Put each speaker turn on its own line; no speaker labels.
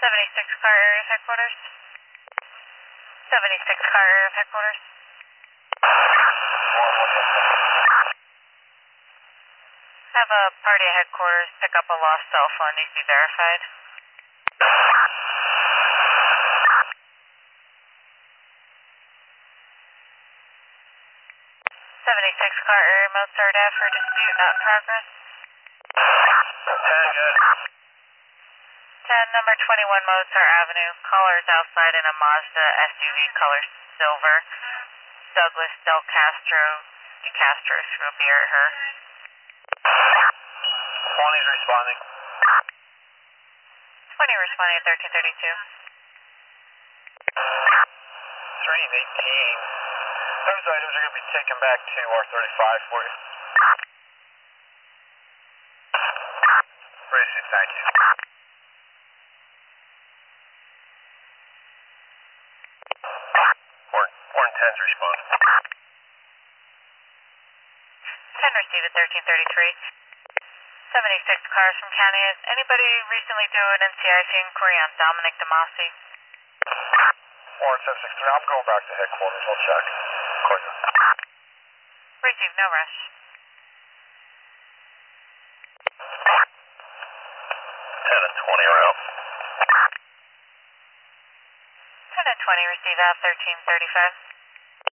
76 car area of headquarters. 76 car area of headquarters. Have a party at headquarters pick up a lost cell phone, needs to be verified. 76 car area Mozart Ave for dispute not in progress.
10 good.
10 number 21 Mozart Avenue. Caller is outside in a Mazda SUV color silver. Douglas Del Castro DeCastro threw a beer at her.
20's responding.
20 responding at 1332.
318. Those items are going to be taken back to R35 for you. Gracie, thank you. Warren 10's responding.
10 received at 1333. 76 cars from county. Has anybody recently do an NCIC inquiry on Dominic DeMasi?
Warren 1063, I'm going back to headquarters. I'll check. Call you.
Received, no rush.
10 and 20 are out.
10 and 20 receive at 1335.